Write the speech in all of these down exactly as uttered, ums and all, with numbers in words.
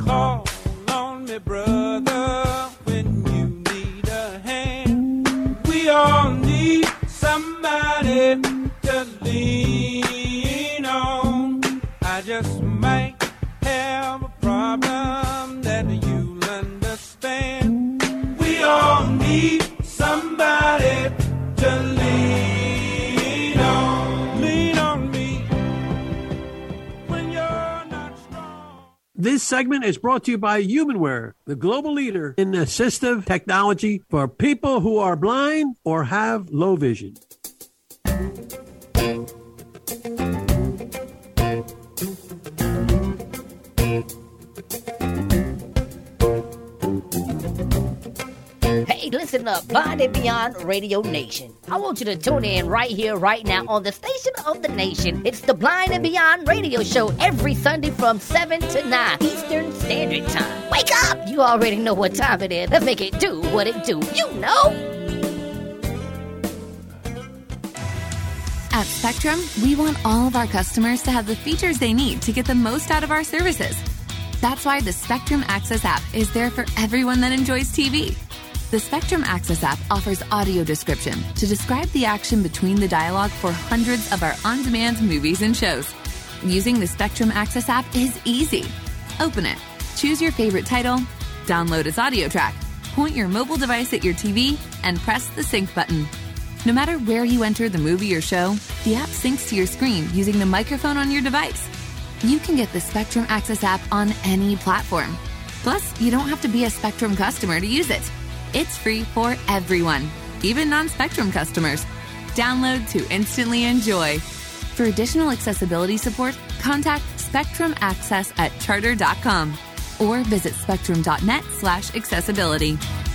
call on me, brother, when you need a hand. We all need somebody to lean on. I just might have a problem that you'll understand. We all need somebody to lean on. Lean on me when you're not strong. This segment is brought to you by Humanware, the global leader in assistive technology for people who are blind or have low vision. Hey, listen up, Blind and Beyond Radio Nation. I want you to tune in right here, right now, on the station of the nation. It's the Blind and Beyond Radio Show every Sunday from seven to nine Eastern Standard Time. Wake up! You already know what time it is. Let's make it do what it do. You know! At Spectrum, we want all of our customers to have the features they need to get the most out of our services. That's why the Spectrum Access app is there for everyone that enjoys T V. The Spectrum Access app offers audio description to describe the action between the dialogue for hundreds of our on-demand movies and shows. Using the Spectrum Access app is easy. Open it, choose your favorite title, download its audio track, point your mobile device at your T V, and press the sync button. No matter where you enter the movie or show, the app syncs to your screen using the microphone on your device. You can get the Spectrum Access app on any platform. Plus, you don't have to be a Spectrum customer to use it. It's free for everyone, even non-Spectrum customers. Download to instantly enjoy. For additional accessibility support, contact Spectrum Access at charter dot com or visit spectrum.net slash accessibility.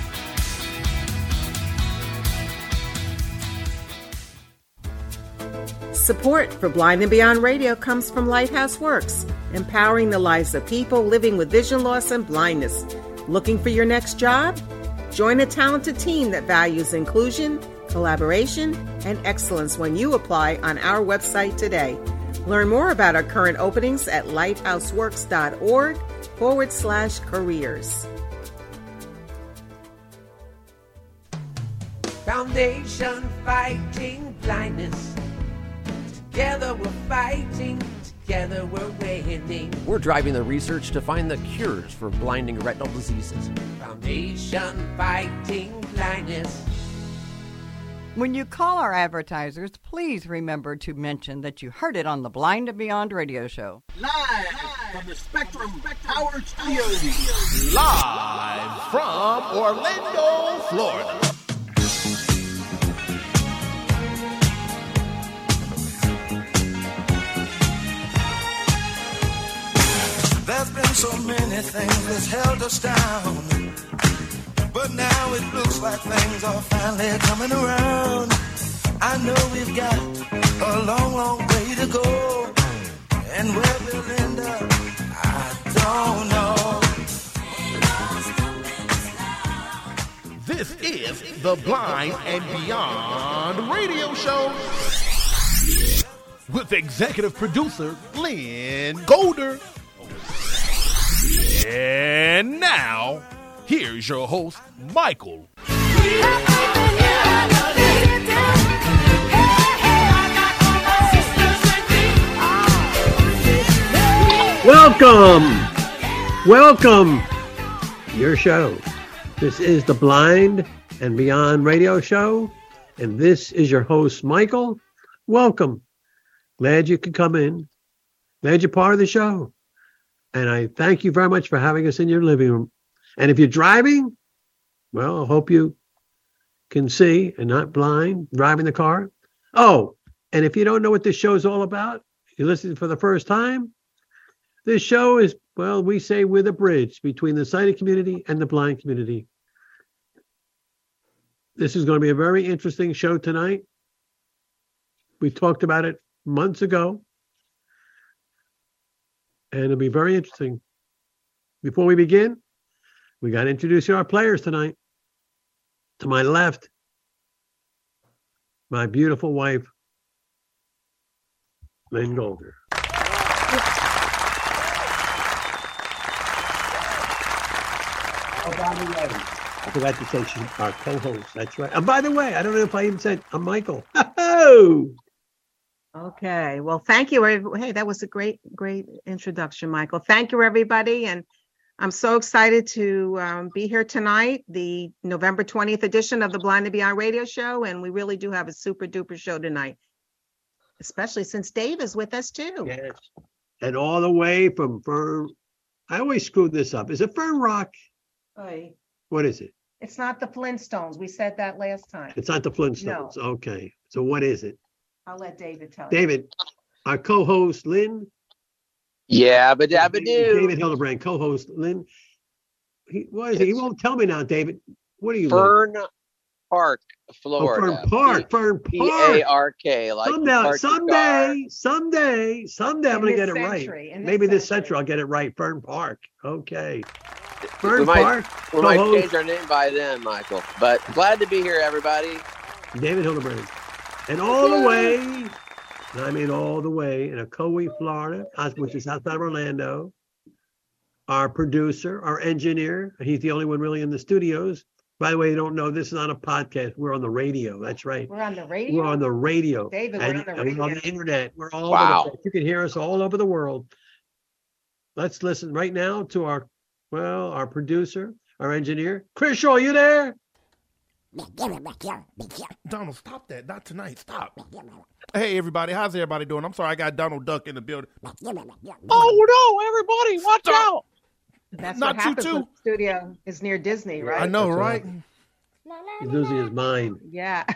Support for Blind and Beyond Radio comes from Lighthouse Works, empowering the lives of people living with vision loss and blindness. Looking for your next job? Join a talented team that values inclusion, collaboration, and excellence when you apply on our website today. Learn more about our current openings at lighthouseworks.org forward slash careers. Foundation fighting blindness. Together we're fighting, together we're winning. We're driving the research to find the cures for blinding retinal diseases. Foundation fighting blindness. When you call our advertisers, please remember to mention that you heard it on the Blind and Beyond Radio Show. Live from the Spectrum Power Studios. Live from Orlando, Florida. There's been so many things that's held us down, but now it looks like things are finally coming around. I know we've got a long, long way to go, and where we'll end up, I don't know. This is the Blind and Beyond Radio Show with executive producer Lynn Golder. And now, here's your host, Michael. Welcome, welcome, your show. This is the Blind and Beyond Radio Show, and this is your host, Michael. Welcome. Glad you could come in. Glad you're part of the show. And I thank you very much for having us in your living room. And if you're driving, well, I hope you can see and not blind driving the car. Oh, and if you don't know what this show is all about, you're listening for the first time, this show is, well, we say we're the bridge between the sighted community and the blind community. This is going to be a very interesting show tonight. We talked about it months ago. And it'll be very interesting. Before we begin, we got to introduce you our players tonight. To my left, my beautiful wife, Lynn Golder. Oh, by the way, I forgot to say she's our co-host. That's right. And by the way, I don't know if I even said I'm Michael. Oh. Okay. Well, thank you. Hey, that was a great, great introduction, Michael. Thank you, everybody. And I'm so excited to um, be here tonight, the November twentieth edition of the Blind and Beyond radio show. And we really do have a super duper show tonight, especially since Dave is with us too. Yes. And all the way from Fern, I always screw this up. Is it Fern Rock? Oy. What is it? It's not the Flintstones. We said that last time. It's not the Flintstones. No. Okay. So what is it? I'll let David tell you. David, our co-host, Lynn. Yeah, but dabba do. David Hildebrand, co-host, Lynn. He, what is it? He won't tell me now, David. What are you? Fern Park, Florida. Oh, Fern Park, Fern Park. P A R K. Like someday, someday, someday, someday I'm going to get it century, right. Maybe this century I'll get it right. Fern Park. Okay. Fern we might, Park. We might change our name by then, Michael. But glad to be here, everybody. David Hildebrand. And all the way, and I mean all the way, in Ocoee, Florida, which is outside of Orlando, our producer, our engineer, he's the only one really in the studios. By the way, you don't know, this is not a podcast. We're on the radio. That's right. We're on the radio? We're on the radio. David, and, we're on the and radio. We're on the internet. We're all wow. over the place. You can hear us all over the world. Let's listen right now to our, well, our producer, our engineer. Chris Shaw, you there? Donald, stop that. Not tonight. Stop. Hey, everybody. How's everybody doing? I'm sorry. I got Donald Duck in the building. Oh, no, everybody. Watch Stop. out. That's Not what you, happens too. when the studio is near Disney, right? I know, That's right? He's losing his mind. Yeah.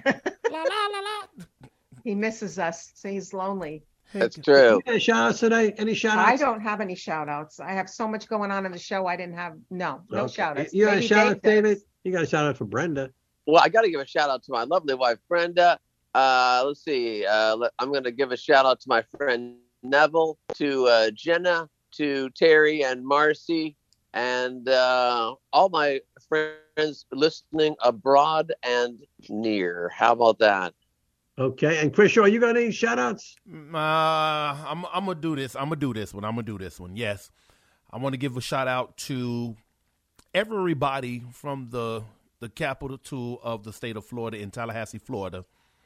He misses us, so he's lonely. That's true. Any shout outs today? Any shout outs? I don't have any shout outs. I have so much going on in the show. I didn't have, no, no Okay. shout outs. You got a Maybe shout out, Dave David? does. You got a shout out for Brenda. Well, I got to give a shout out to my lovely wife, Brenda. Uh, let's see. Uh, let, I'm going to give a shout out to my friend Neville, to uh, Jenna, to Terry and Marcy, and uh, all my friends listening abroad and near. How about that? Okay. And Chris Shaw, you got any shout outs? Uh, I'm, I'm going to do this. I'm going to do this one. I'm going to do this one. Yes. I want to give a shout out to everybody from the the capital of the state of Florida in Tallahassee, Florida.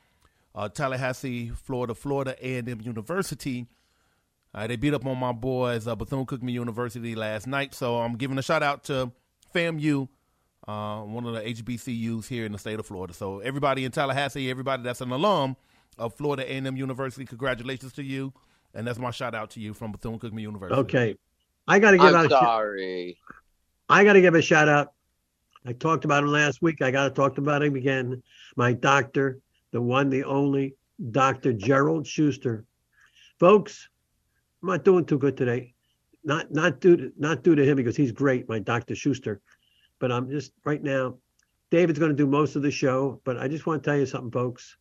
Uh, Tallahassee, Florida, Florida A and M University. Uh, they beat up on my boys, uh, Bethune-Cookman University last night. So I'm giving a shout out to FAMU, uh, one of the H B C Us here in the state of Florida. So everybody in Tallahassee, everybody that's an alum of Florida A and M University, congratulations to you. And that's my shout out to you from Bethune-Cookman University. Okay. I got to give I'm out sorry. A, I got to give a shout out. I talked about him last week. I got to talk about him again. My doctor, the one, the only, Doctor Gerald Schuster. Folks, I'm not doing too good today. Not not due to, not due to him because he's great, my Doctor Schuster. But I'm just right now, David's going to do most of the show. But I just want to tell you something, folks.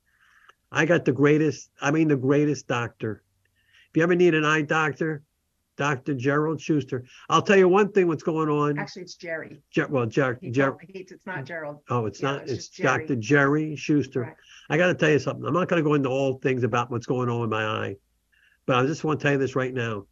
I got the greatest, I mean the greatest doctor. If you ever need an eye doctor, Doctor Gerald Schuster. I'll tell you one thing what's going on. Actually, it's Jerry. Ger- well, Jer- He Jer- told me he- it's not Gerald. Oh, it's Yeah, not. it's It's, just Jerry. Doctor Jerry Schuster. Right. I got to tell you something. I'm not going to go into all things about what's going on with my eye, but I just want to tell you this right now.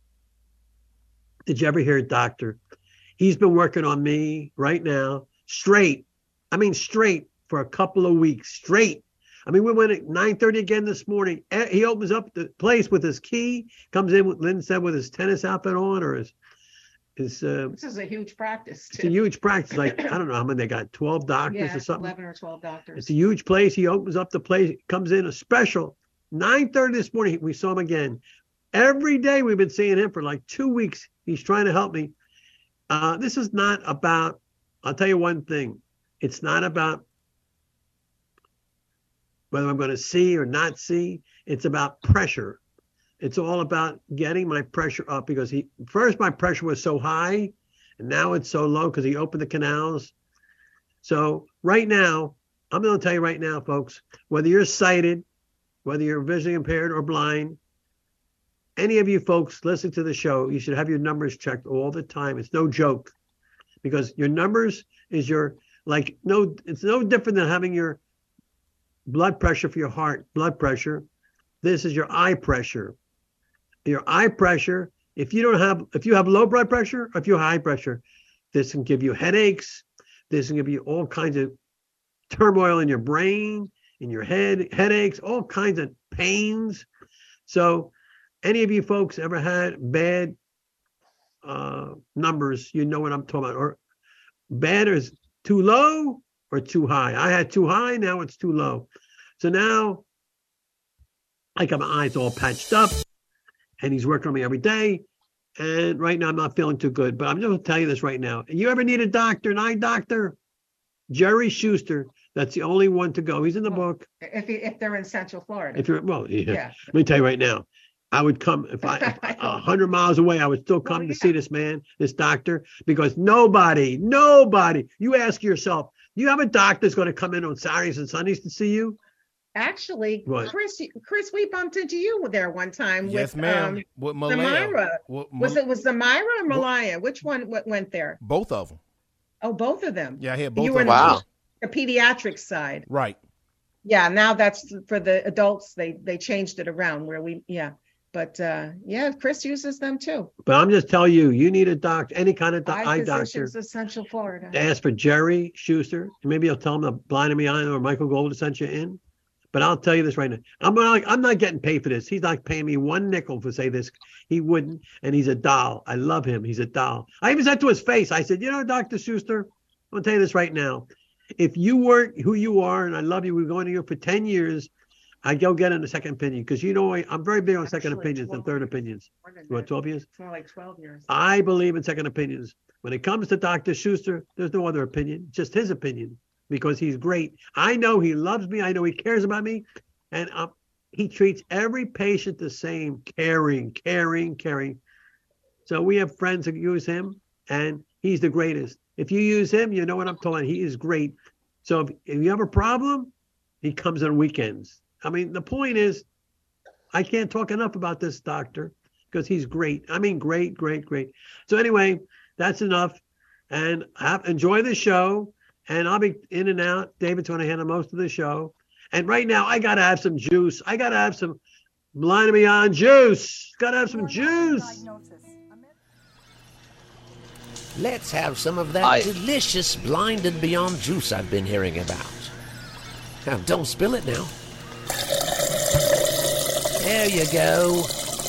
Did you ever hear Doctor? He's been working on me right now, straight. I mean, straight for a couple of weeks, straight. I mean, we went at nine thirty again this morning. Eh, He opens up the place with his key, comes in, with, Lynn said, with his tennis outfit on or his, his uh, This is a huge practice. it's a huge practice. Like, I don't know how many they got, twelve doctors Yeah, or something. eleven or twelve doctors. It's a huge place. He opens up the place, comes in a special. nine thirty this morning, we saw him again. Every day we've been seeing him for like two weeks. He's trying to help me. Uh, this is not about, I'll tell you one thing. It's not about whether I'm going to see or not see. It's about pressure. It's all about getting my pressure up because he first my pressure was so high and now it's so low because he opened the canals. So right now, I'm going to tell you right now, folks, whether you're sighted, whether you're visually impaired or blind, any of you folks listening to the show, you should have your numbers checked all the time. It's no joke because your numbers is your, like, no, it's no different than having your blood pressure for your heart, blood pressure. This is your eye pressure. Your eye pressure, if you don't have, if you have low blood pressure or if you have high pressure, this can give you headaches. There's going to be all kinds of turmoil in your brain, in your head, headaches, all kinds of pains. So any of you folks ever had bad uh, numbers, you know what I'm talking about. Or bad is too low or too high. I had too high, now it's too low. So now I got my eyes all patched up, and he's working on me every day. And right now I'm not feeling too good, but I'm just going to tell you this right now. You ever need a doctor, an eye doctor? Jerry Schuster, that's the only one to go. He's in the well, book. If he, if they're in Central Florida. If you're, well, yeah. yeah. Let me tell you right now. I would come if I a hundred miles away. I would still come well, yeah. to see this man, this doctor, because nobody, nobody. You ask yourself, you have a doctor that's going to come in on Saturdays and Sundays to see you? Actually, what? Chris, Chris, we bumped into you there one time. Yes, with, ma'am. Um, with Zamira. With was it was Zamira or Malaya? Which one w- went there? Both of them. Oh, both of them. Yeah, I had both. You of were them. Wow. The pediatric side. Right. Yeah. Now that's for the adults. They they changed it around where we. Yeah. But uh, yeah, Chris uses them too. But I'm just telling you, you need a doctor, any kind of do- eye, eye doctor. of Central Florida. Ask for Jerry Schuster. Maybe I'll tell him the Blind and Beyond or Michael Gold sent you in. But I'll tell you this right now. I'm not, I'm not getting paid for this. He's not paying me one nickel for say this. He wouldn't. And he's a doll. I love him. He's a doll. I even said to his face, I said, you know, Doctor Schuster, I'm going to tell you this right now. If you weren't who you are, and I love you, we're going to you for ten years, I'd go get in a second opinion. Because, you know, I, I'm very big on Actually, second opinions and third opinions. What, twelve years? It's more like twelve years. I believe in second opinions. When it comes to Doctor Schuster, there's no other opinion, just his opinion, because he's great. I know he loves me. I know he cares about me. And um, he treats every patient the same, caring, caring, caring. So we have friends that use him, and he's the greatest. If you use him, you know what I'm talking. He is great. So if, if you have a problem, he comes on weekends. I mean, the point is, I can't talk enough about this doctor because he's great. I mean, great, great, great. So anyway, that's enough. And have, enjoy the show. And I'll be in and out. David's going to handle most of the show. And right now, I got to have some juice. I got to have some Blind and Beyond juice. Got to have some juice. Let's have some of that I... delicious Blind and Beyond juice I've been hearing about. Now, don't spill it now. There you go.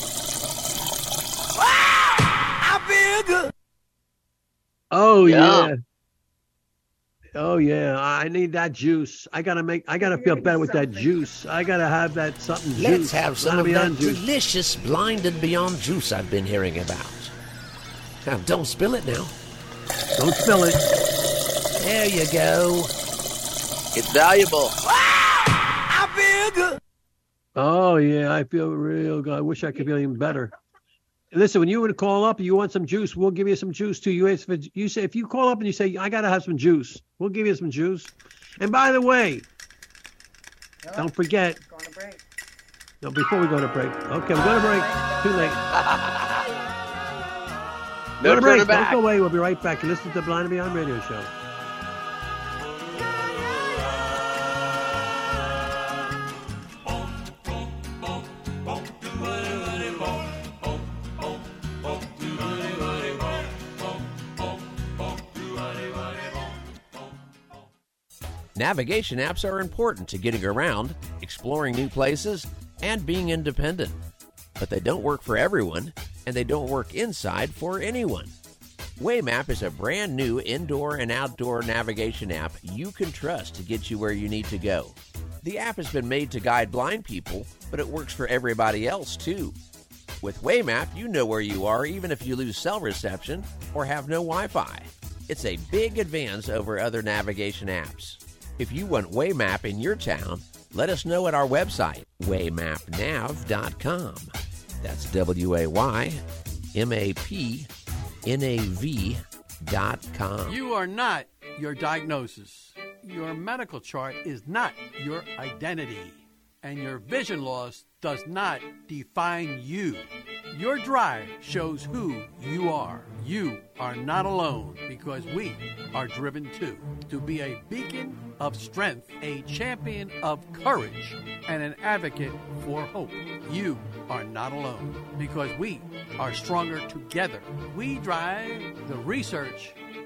Wow! I feel good. Oh, yeah. yeah. Oh, yeah. I need that juice. I got to make, I got to feel better with that juice. I got to have that something juice. Let's have some of that juice. delicious Blind and Beyond juice I've been hearing about. Now, don't spill it now. Don't spill it. There you go. It's valuable. Wow! I feel good. Oh, yeah. I feel real good. I wish I could feel even better. Listen, when you would call up, you want some juice, we'll give you some juice too. You ask for, you say, if you call up and you say, I got to have some juice, we'll give you some juice. And by the way, Hello? Don't forget. Going to break. No, before we go to break. Okay, we're going to break. Too late. No go to break. back. Don't go away. We'll be right back. You listen to the Blind and Beyond Radio Show. Navigation apps are important to getting around, exploring new places, and being independent. But they don't work for everyone, and they don't work inside for anyone. Waymap is a brand new indoor and outdoor navigation app you can trust to get you where you need to go. The app has been made to guide blind people, but it works for everybody else too. With Waymap, you know where you are even if you lose cell reception or have no Wi-Fi. It's a big advance over other navigation apps. If you want Waymap in your town, let us know at our website, waymap nav dot com. That's W A Y M A P N A V dot com. You are not your diagnosis. Your medical chart is not your identity. And your vision loss does not define you. Your drive shows who you are. You are not alone because we are driven too. To be a beacon of strength, a champion of courage, and an advocate for hope. You are not alone because we are stronger together. We drive the research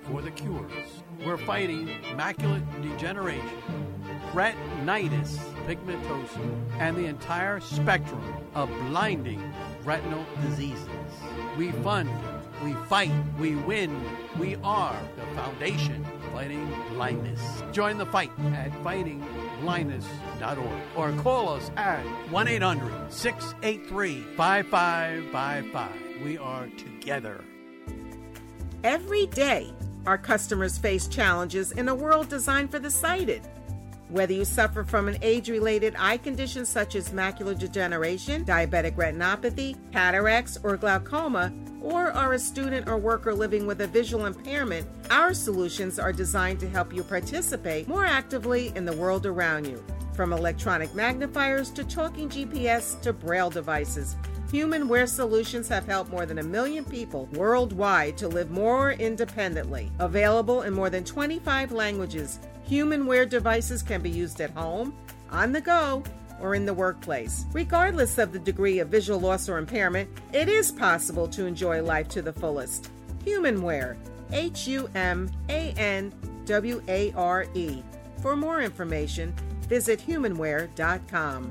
for the cures. We're fighting macular degeneration, retinitis pigmentosa, and the entire spectrum of blinding retinal diseases. We fund, we fight, we win. We are the foundation fighting blindness. Join the fight at fighting blindness dot org or call us at one eight hundred, six eight three, five five five five. We are together. Every day, our customers face challenges in a world designed for the sighted. Whether you suffer from an age-related eye condition such as macular degeneration, diabetic retinopathy, cataracts, or glaucoma, or are a student or worker living with a visual impairment, our solutions are designed to help you participate more actively in the world around you. From electronic magnifiers to talking G P S to Braille devices, HumanWare Solutions have helped more than a million people worldwide to live more independently. Available in more than twenty-five languages, HumanWare devices can be used at home, on the go, or in the workplace. Regardless of the degree of visual loss or impairment, it is possible to enjoy life to the fullest. HumanWare, H U M A N W A R E. For more information, visit humanware dot com.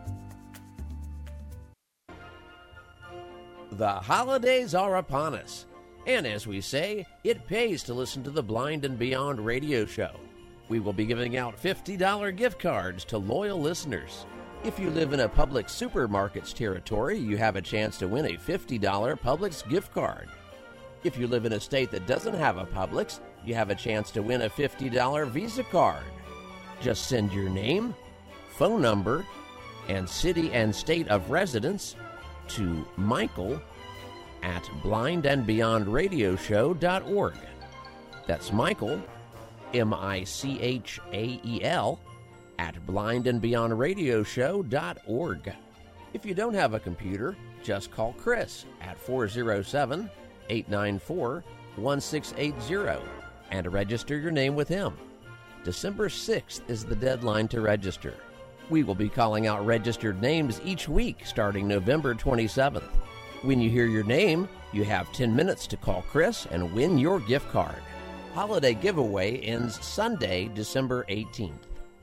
The holidays are upon us, and as we say, it pays to listen to the Blind and Beyond radio show. We will be giving out fifty dollars gift cards to loyal listeners. If you live in a Publix Supermarkets territory, you have a chance to win a fifty dollars Publix gift card. If you live in a state that doesn't have a Publix, you have a chance to win a fifty dollars Visa card. Just send your name, phone number, and city and state of residence to Michael at blind and beyond radio show dot org. That's Michael, M I C H A E L, at blind and beyond radio show dot org. If you don't have a computer, just call Chris at four oh seven, eight nine four, one six eight zero and register your name with him. December sixth is the deadline to register. We will be calling out registered names each week starting November twenty-seventh. When you hear your name, you have ten minutes to call Chris and win your gift card. Holiday giveaway ends Sunday, December eighteenth.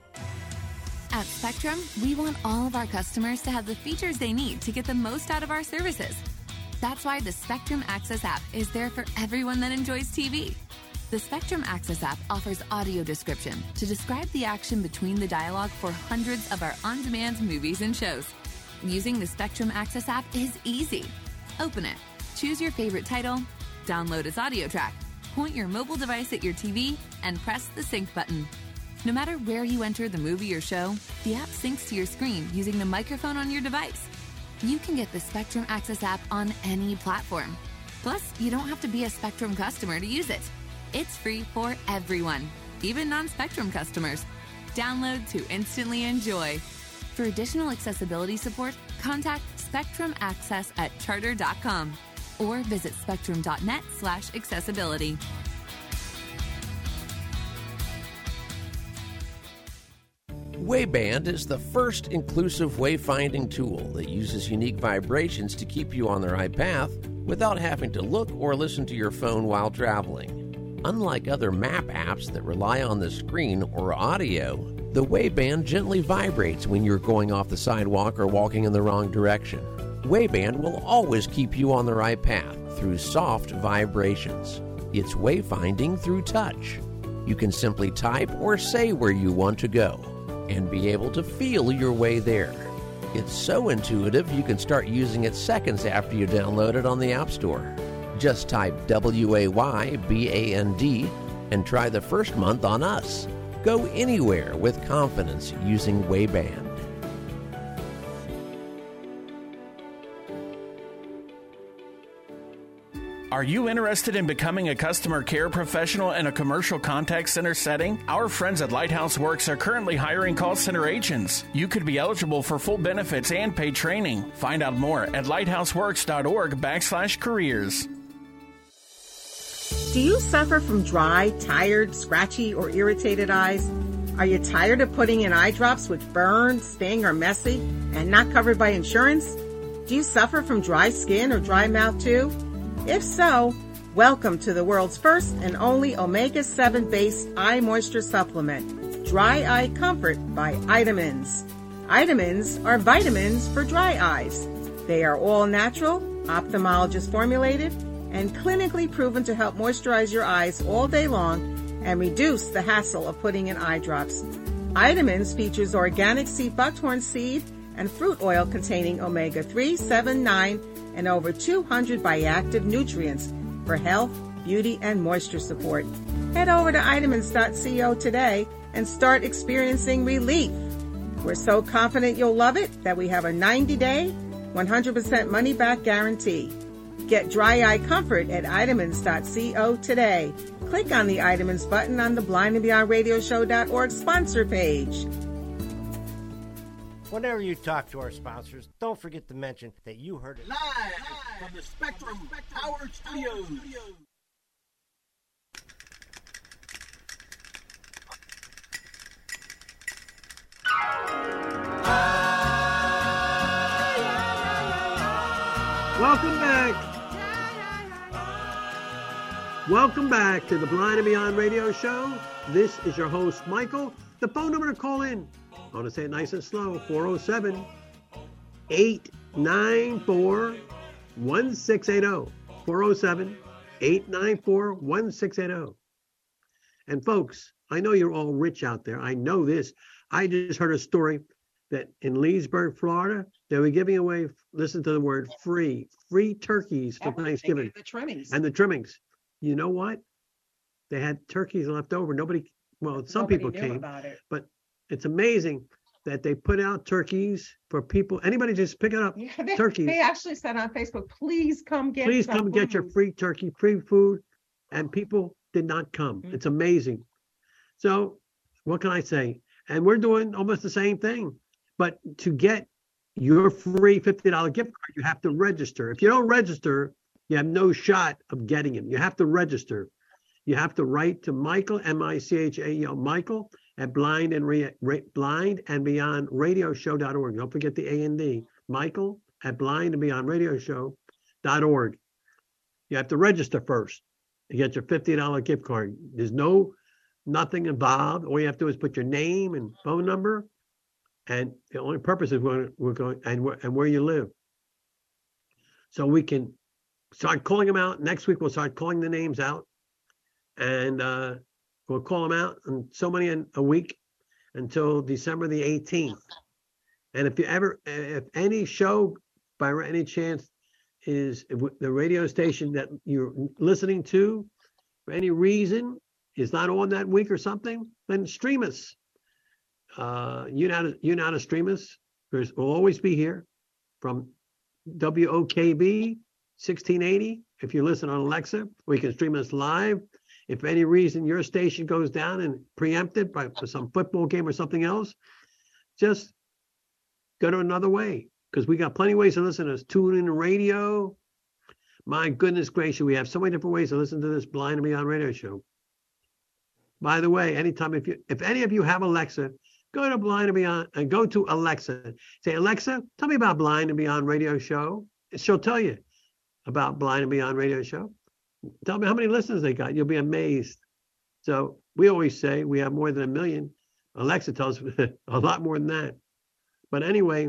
At Spectrum, we want all of our customers to have the features they need to get the most out of our services. That's why the Spectrum Access app is there for everyone that enjoys T V. The Spectrum Access app offers audio description to describe the action between the dialogue for hundreds of our on-demand movies and shows. Using the Spectrum Access app is easy. Open it, choose your favorite title, download its audio track, point your mobile device at your T V, and press the sync button. No matter where you enter the movie or show, the app syncs to your screen using the microphone on your device. You can get the Spectrum Access app on any platform. Plus, you don't have to be a Spectrum customer to use it. It's free for everyone, even non-Spectrum customers. Download to instantly enjoy. For additional accessibility support, contact Spectrum Access at charter dot com or visit spectrum dot net slash accessibility. Wayband is the first inclusive wayfinding tool that uses unique vibrations to keep you on the right path without having to look or listen to your phone while traveling. Unlike other map apps that rely on the screen or audio, the Wayband gently vibrates when you're going off the sidewalk or walking in the wrong direction. Wayband will always keep you on the right path through soft vibrations. It's wayfinding through touch. You can simply type or say where you want to go and be able to feel your way there. It's so intuitive you can start using it seconds after you download it on the App Store. Just type W A Y B A N D and try the first month on us. Go anywhere with confidence using Wayband. Are you interested in becoming a customer care professional in a commercial contact center setting? Our friends at Lighthouse Works are currently hiring call center agents. You could be eligible for full benefits and paid training. Find out more at lighthouseworks.org backslash careers. Do you suffer from dry, tired, scratchy, or irritated eyes? Are you tired of putting in eye drops which burn, sting, or messy and not covered by insurance? Do you suffer from dry skin or dry mouth too? If so, Welcome to the world's first and only omega seven based eye moisture supplement, Dry Eye Comfort by Itamins. Itamins are vitamins for dry eyes. They are all natural, ophthalmologist formulated, and clinically proven to help moisturize your eyes all day long and reduce the hassle of putting in eye drops. Itamins features organic sea buckthorn seed and fruit oil containing omega three, seven, nine, and over two hundred bioactive nutrients for health, beauty, and moisture support. Head over to itamins dot co today and start experiencing relief. We're so confident you'll love it that we have a ninety-day, one hundred percent money-back guarantee. Get Dry Eye Comfort at itamins dot co today. Click on the Itamins button on the blind and beyond radio show dot org sponsor page. Whenever you talk to our sponsors, don't forget to mention that you heard it live from the Spectrum Power Studios. Welcome back. Welcome back to the Blind and Beyond Radio Show. This is your host, Michael. The phone number to call in, I want to say it nice and slow, four oh seven, eight nine four, one six eight oh. four oh seven, eight nine four, one six eight oh. And folks, I know you're all rich out there. I know this. I just heard a story that in Leesburg, Florida, they were giving away, listen to the word, free, free turkeys for Everything, Thanksgiving. the trimmings. And the trimmings. You know what? They had turkeys left over. Nobody, well, some Nobody people knew came, about it. but it's amazing that they put out turkeys for people. Anybody just pick it up, Yeah, they, turkeys. they actually said on Facebook, please come get Please some come get your food. free turkey, free food. And people did not come. Mm-hmm. It's amazing. So what can I say? And we're doing almost the same thing. But to get your free fifty dollars gift card, you have to register. If you don't register, you have no shot of getting them. You have to register. You have to write to Michael, M I C H A E L, Michael, at blind and, re, re, blind and beyond radio show dot org. Don't forget the A and D. Michael at blind and beyond radio show dot org. You have to register first to get your fifty dollars gift card. There's no, nothing involved. All you have to do is put your name and phone number. And the only purpose is we're, we're going, and, where, and where you live. So we can start calling them out. Next week, we'll start calling the names out. And uh, we'll call them out, and so many in a week until December the eighteenth. And if you ever, if any show by any chance is the radio station that you're listening to for any reason is not on that week or something, then stream us. Uh, you know how to, you know how to stream us. There's, we'll always be here from W O K B sixteen eighty. If you listen on Alexa, or you can stream us live. If for any reason your station goes down and preempted by for some football game or something else, just go to another way, because we got plenty of ways to listen to us. Tune in radio. My goodness gracious, we have so many different ways to listen to this Blind and Beyond radio show. By the way, anytime if you if any of you have Alexa, go to Blind and Beyond and go to Alexa. Say, Alexa, tell me about Blind and Beyond radio show. She'll tell you about Blind and Beyond radio show. Tell me how many listeners they got. You'll be amazed. So we always say we have more than a million. Alexa tells a lot more than that. But anyway,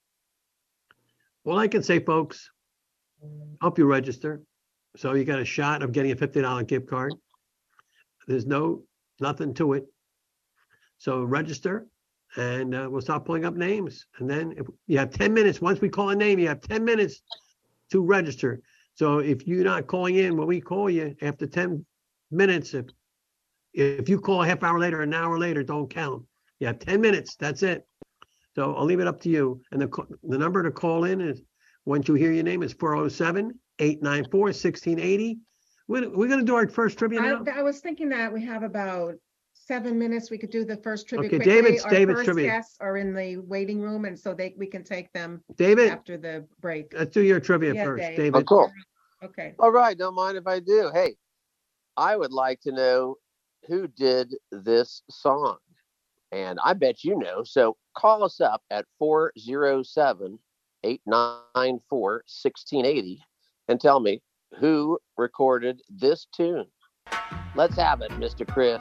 all I can say, folks, help you register. So you got a shot of getting a fifty dollars gift card. There's no, nothing to it. So register, and uh, we'll start pulling up names. And then if you have ten minutes, once we call a name, you have ten minutes to register. So if you're not calling in when we call you after ten minutes, if if you call a half hour later, an hour later, don't count. You have ten minutes. That's it. So I'll leave it up to you. And the the number to call in is, once you hear your name, is four oh seven, eight nine four, one six eight oh. We're, we're going to do our first trivia now. I, I was thinking that we have about seven minutes. We could do the first trivia Okay, quickly. David's- Our David's first trivia. guests are in the waiting room, and so they we can take them David? after the break. Let's do your trivia Yeah, first, Dave. David. Oh, cool. Okay. All right, don't mind if I do. Hey, I would like to know who did this song. And I bet you know. So call us up at four oh seven, eight nine four, one six eight oh and tell me who recorded this tune. Let's have it, Mister Chris.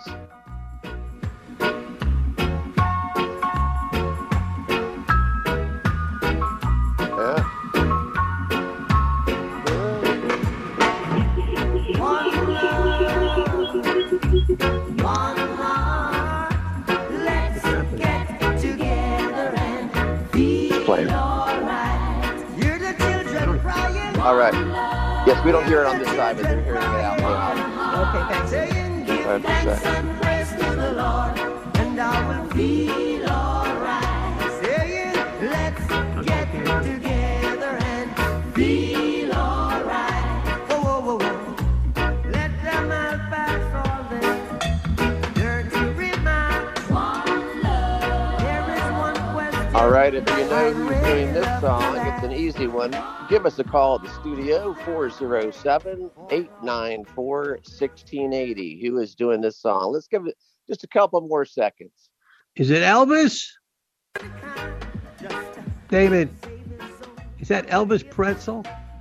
Yeah. Playing. All right. Yes, we don't hear it on this side, but they're hearing it out loud. Okay, thanks. And I will feel alright. Saying, let's get together and feel alright. Whoa, whoa, whoa, whoa. Let them all pass all this dirty remarks. One love. There is one question. All right, if you know who's doing this song, it's an easy one. Give us a call at the studio, four oh seven, eight nine four, one six eight oh. Who is doing this song? Let's give it just a couple more seconds. Is it Elvis? David, is that Elvis Pretzel?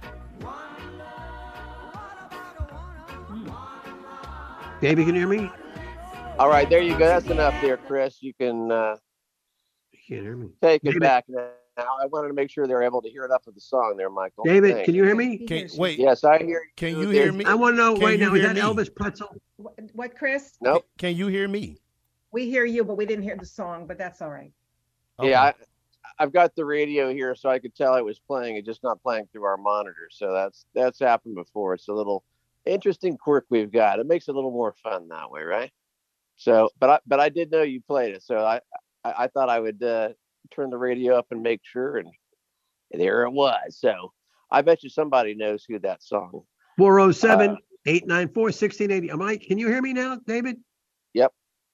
David, can you hear me? All right, there you go. That's enough there, Chris. You can uh, you can't hear me. Take it David. back now. I wanted to make sure they were able to hear enough of the song there, Michael. David, Thanks. can you hear me? Can, wait. Yes, I hear you. Can you hear me? I want to know Can right you now, is hear that me? Elvis Pretzel? What, what, Chris? Nope. Can you hear me? We hear you, but we didn't hear the song, but that's all right. Okay. Yeah, I, I've got the radio here, so I could tell it was playing. It's just not playing through our monitor. So that's that's happened before. It's a little interesting quirk we've got. It makes it a little more fun that way, right? So, but I but I did know you played it, so I I, I thought I would uh, turn the radio up and make sure, and there it was. So I bet you somebody knows who that song. four oh seven, eight nine four, one six eight oh. Mike, can you hear me now, David? Yep.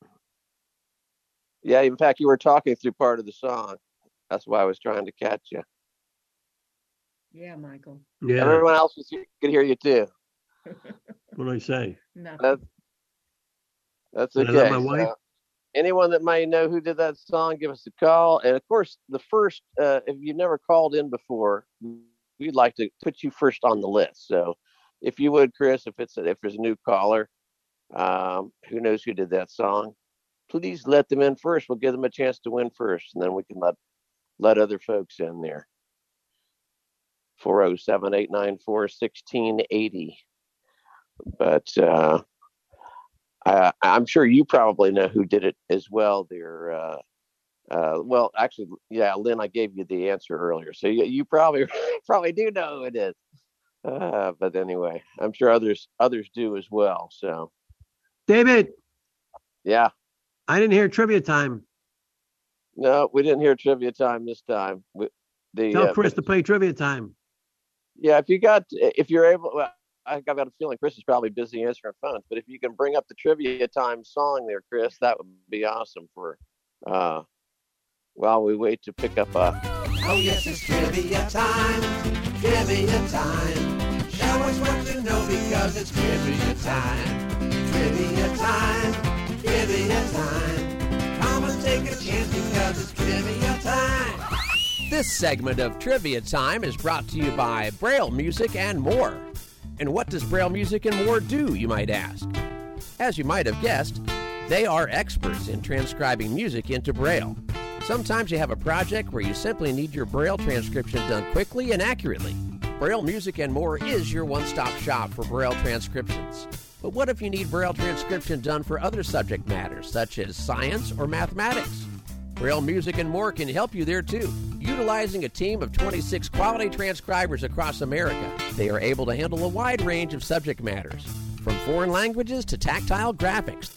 Yeah, in fact, you were talking through part of the song. That's why I was trying to catch you. Yeah, Michael. Yeah. Everyone else was, could hear you too. What do I say? No. That's, that's Did I okay. let my wife? So, anyone that might know who did that song, give us a call. And of course, the first, uh, if you've never called in before, we'd like to put you first on the list. So if you would, Chris, if it's a, if there's a new caller, um, who knows who did that song, please let them in first. We'll give them a chance to win first, and then we can let let other folks in there. four oh seven, eight nine four, one six eight oh. But uh, I, I'm sure you probably know who did it as well there. Uh, uh, well, actually, yeah, Lynn, I gave you the answer earlier. So you, you probably probably do know who it is. Uh, but anyway, I'm sure others others do as well. So, David. Yeah. I didn't hear trivia time. No, we didn't hear trivia time this time. We, the, Tell uh, Chris to play trivia time. Yeah, if you got, if you're able, well, I've got a feeling Chris is probably busy answering phones, but if you can bring up the trivia time song there, Chris, that would be awesome for, uh, while we wait to pick up a. Oh, yes, it's trivia time, trivia time. Show us what you know because it's trivia time. Trivia time, trivia time. Come and take a chance because it's trivia time. This segment of Trivia Time is brought to you by Braille Music and More. And what does Braille Music and More do, you might ask? As you might have guessed, they are experts in transcribing music into Braille. Sometimes you have a project where you simply need your Braille transcription done quickly and accurately. Braille Music and More is your one-stop shop for Braille transcriptions. But what if you need Braille transcription done for other subject matters, such as science or mathematics? Braille Music and More can help you there too. Utilizing a team of twenty-six quality transcribers across America, they are able to handle a wide range of subject matters, from foreign languages to tactile graphics.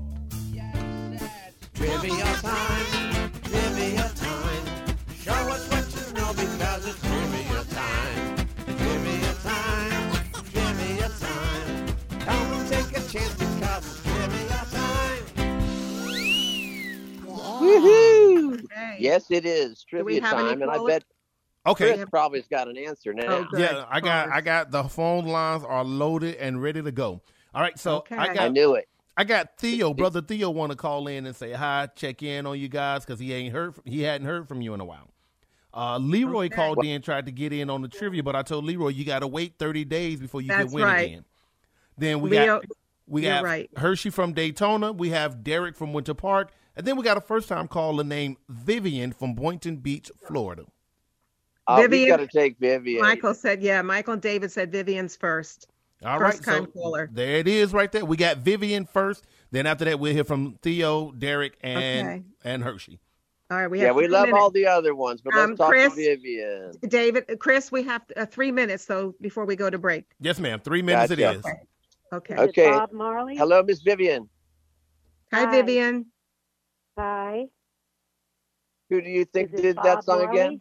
Trivia time, trivia time. Show us what you know because it's trivia time. Trivia time, trivia time. Come and take a chance because it's trivia time. Woohoo! Okay. Yes, it is Do we trivia have any time, and I callers? bet Okay. Chris probably has got an answer now. Oh, good. Yeah, I got Callers. I got the phone lines are loaded and ready to go. All right, so Okay. I I got knew it. I got Theo, brother Theo, want to call in and say hi, check in on you guys because he ain't heard he hadn't heard from you in a while. Uh, Leroy Okay. called in, tried to get in on the trivia, but I told Leroy you got to wait thirty days before you That's can win right. again. Then we Leo, got we you're have right. Hershey from Daytona. We have Derek from Winter Park, and then we got a first time caller named Vivian from Boynton Beach, Florida. Oh, we Vivian- got to take Vivian. Michael said, yeah, Michael and David said Vivian's first. All right, First time so caller. there it is right there. We got Vivian first. Then after that, we'll hear from Theo, Derek, and Okay. and Hershey. All right, we yeah, have we three love minutes. all the other ones, but let's Um, talk Chris? to Vivian. David, Chris, we have uh, three minutes, though, before we go to break. Yes, ma'am. Three minutes Gotcha. it is. Okay. Okay. Bob Marley? Hello, Miss Vivian. Hi, Hi. Vivian. Hi. Who do you think Is it did Bob that song Marley? again?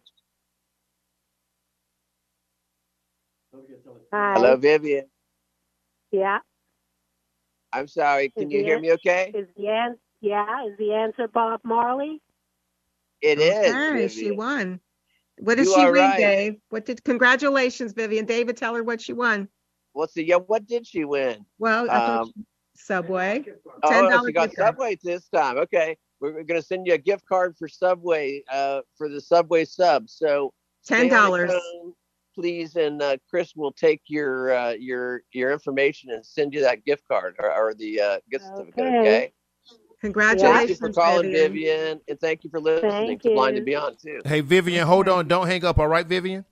Hi. Hello, Vivian. Yeah. I'm sorry. Can Is you the hear an- me okay? Is the an- yeah, is the answer Bob Marley? It is. Okay, she Vivian. won. What did You she are win, right. Dave? What did? Congratulations, Vivian. David, tell her what she won. Let's see. Yeah, what did she win? Well, I thought Um, she- Subway. Ten Oh, dollars she got Subway this time. Okay. We're, we're going to send you a gift card for Subway, uh, for the Subway sub. So stay on Ten the dollars. phone, please, and uh, Chris will take your uh, your your information and send you that gift card or, or the uh, gift certificate. Okay. Okay. Thank you Congratulations, for calling, Vivian. Vivian, and thank you for listening Thank to Blind you. and Beyond too. Hey, Vivian, hold on. Don't hang up. All right, Vivian?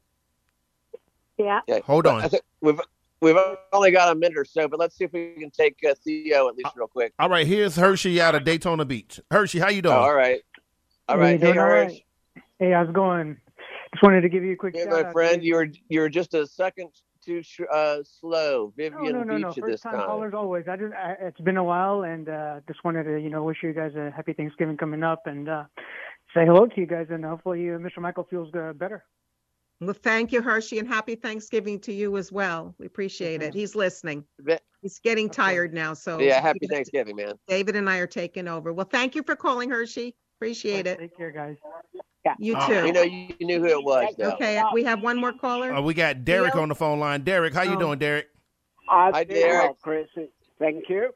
Yeah. Okay. Hold But on. I think we've we've only got a minute or so, but let's see if we can take uh, Theo at least real quick. All right, here's Hershey out of Daytona Beach. Hershey, how you doing? Oh, all right. All Hey, right. Hey, doing all right? Hersh. Hey, how's it going? Just wanted to give you a quick Hey, shout my out. friend, to you were you were just a second too sh- uh, slow. No, Vivian no, no, beat no. you First this time time. callers always. I just, I, it's been a while, and uh, just wanted to, you know, wish you guys a happy Thanksgiving coming up, and uh, say hello to you guys, and hopefully uh, Mister Michael feels uh, better. Well, thank you, Hershey, and happy Thanksgiving to you as well. We appreciate it. He's listening. Vi- He's getting tired now, so Yeah, happy Thanksgiving, man. David and I are taking over. Well, thank you for calling, Hershey. Appreciate it. Take care, guys. You Uh, too. You know, you knew who it was, though. Okay, we have one more caller. Uh, we got Derek Theo? on the phone line. Derek, how you Oh. doing, Derek? Hi, Hi, Derek. Chris. Thank you.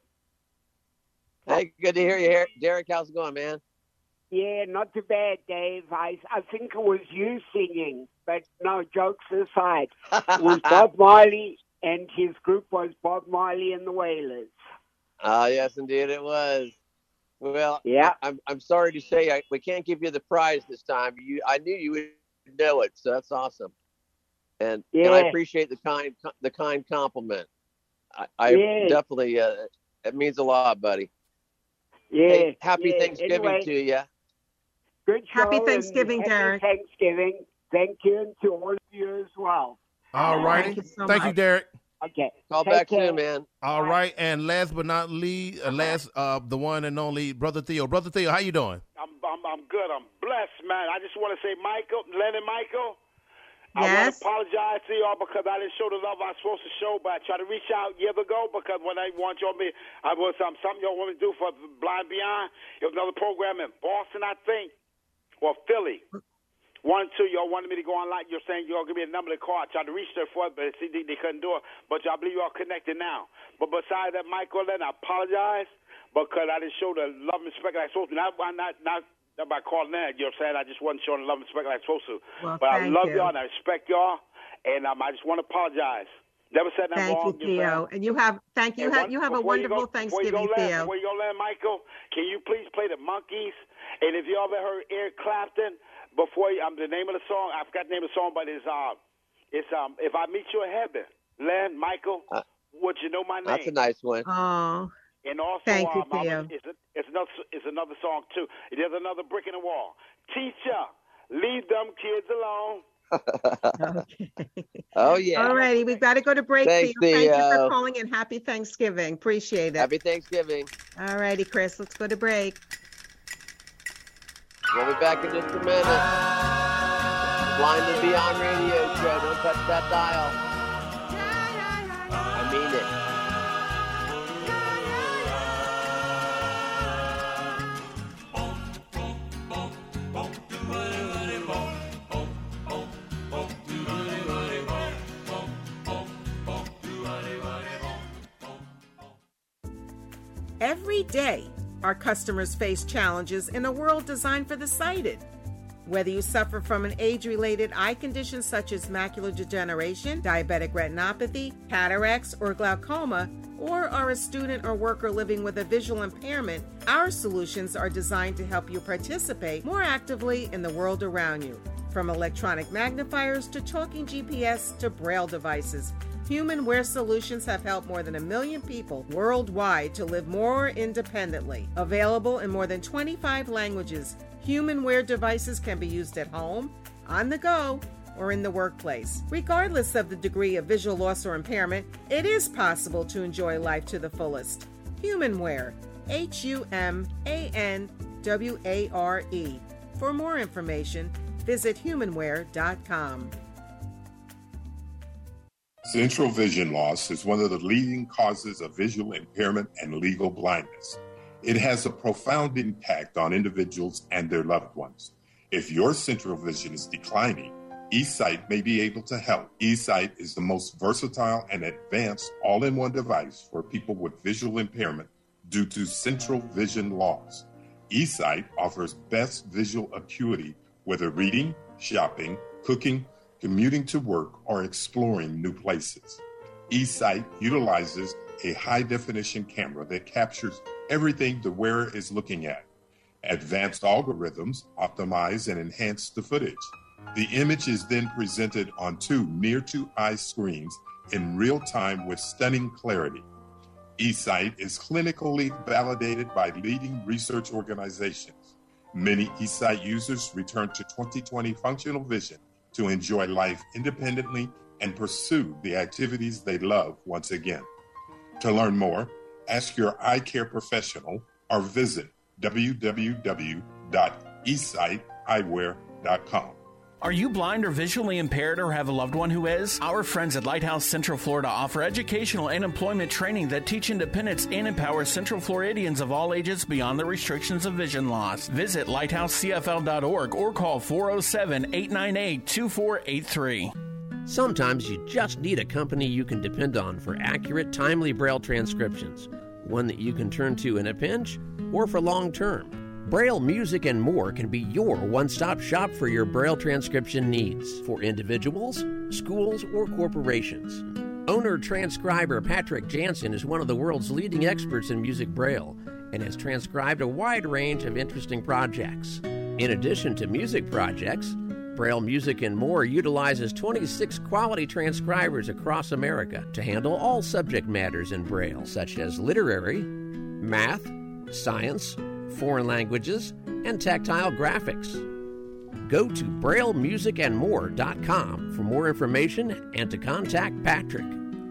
Hey, good to hear you, Her- Derek. How's it going, man? Yeah, not too bad, Dave. I I think it was you singing, but no, jokes aside. It was Bob Marley, and his group was Bob Marley and the Wailers. Ah, yes, indeed, it was. Well, Yeah. I, I'm I'm sorry to say I, we can't give you the prize this time. You, I knew you would know it, so that's awesome. And and I Yeah. appreciate the kind the kind compliment. I, I Yeah. definitely uh, it means a lot, buddy. Yeah. Hey, happy yeah. Thanksgiving Anyway, to you. Good show. Happy and Thanksgiving, happy Derek. Thanksgiving. Thank you, and to all of you as well. All righty. Thank you so Thank you, much. Derek. Okay. Call Take back care. soon, man. All right, and last but not least, uh, last uh, the one and only Brother Theo. Brother Theo, how you doing? I'm, I'm I'm good. I'm blessed, man. I just want to say, Michael, Len and Michael, I want Yes. to apologize to y'all because I didn't show the love I was supposed to show, but I tried to reach out years ago because when I want y'all me, I was um, something y'all want me to do for Blind Beyond. It was another program in Boston, I think, or Philly. One, two, y'all wanted me to go online. You're saying y'all give me a number to call. I tried to reach there for it, but see, they, they couldn't do it. But y'all believe y'all connected now. But besides that, Michael, then I apologize because I didn't show the love and respect like I supposed to. Not, not, not, not by calling that. You know what I'm saying? I just wasn't showing the love and respect like I supposed to. Well, but I thank love you. y'all and I respect y'all, and um, I just want to apologize. Never said nothing Thank you, wrong. know what I'm saying? Theo. And you have thank you. And Have one- you have a before you wonderful go- before you Thanksgiving, go land, Theo. Before you go land, Michael, can you please play the Monkees? And if you ever heard Eric Clapton, before you, um, the name of the song, I forgot the name of the song, but it's uh, it's um, If I Meet You in Heaven, Len, Michael, Uh, would you know my name? That's a nice one. Oh, And also, Thank you, um, I'm- Theo. it's, a, it's another it's another song too. There's another brick in the wall. Teacher, leave them kids alone. Oh yeah. all righty. We've got to go to break, Thanks, Theo. Thank you for Theo. calling and happy Thanksgiving. Appreciate it. Happy Thanksgiving. All righty, Chris. Let's go to break. We'll be back in just a minute. Blind and Beyond Radio Show. Don't touch that dial. I mean it. Every day, our customers face challenges in a world designed for the sighted. Whether you suffer from an age-related eye condition such as macular degeneration, diabetic retinopathy, cataracts, or glaucoma, or are a student or worker living with a visual impairment, our solutions are designed to help you participate more actively in the world around you. From electronic magnifiers to talking G P S to Braille devices, Human Wear Solutions have helped more than a million people worldwide to live more independently. Available in more than twenty-five languages, Human Wear devices can be used at home, on the go, or in the workplace. Regardless of the degree of visual loss or impairment, it is possible to enjoy life to the fullest. Human Wear, H U M A N W A R E. For more information, visit human wear dot com. Central vision loss is one of the leading causes of visual impairment and legal blindness. It has a profound impact on individuals and their loved ones. If your central vision is declining, eSight may be able to help. eSight is the most versatile and advanced all-in-one device for people with visual impairment due to central vision loss. eSight offers best visual acuity whether reading, shopping, cooking, commuting to work, or exploring new places. eSight utilizes a high-definition camera that captures everything the wearer is looking at. Advanced algorithms optimize and enhance the footage. The image is then presented on two near-to-eye screens in real time with stunning clarity. eSight is clinically validated by leading research organizations. Many eSight users return to twenty twenty functional vision to enjoy life independently and pursue the activities they love once again. To learn more, ask your eye care professional or visit w w w dot e sight eyewear dot com. Are you blind or visually impaired or have a loved one who is? Our friends at Lighthouse Central Florida offer educational and employment training that teach independence and empower Central Floridians of all ages beyond the restrictions of vision loss. Visit lighthouse c f l dot org or call four oh seven, eight nine eight, two four eight three. Sometimes you just need a company you can depend on for accurate, timely Braille transcriptions, one that you can turn to in a pinch or for long term. Braille Music and More can be your one-stop shop for your Braille transcription needs for individuals, schools, or corporations. Owner-transcriber Patrick Jansen is one of the world's leading experts in music Braille and has transcribed a wide range of interesting projects. In addition to music projects, Braille Music and More utilizes twenty-six quality transcribers across America to handle all subject matters in Braille, such as literary, math, science, foreign languages, and tactile graphics. Go to braille music and more dot com for more information and to contact Patrick.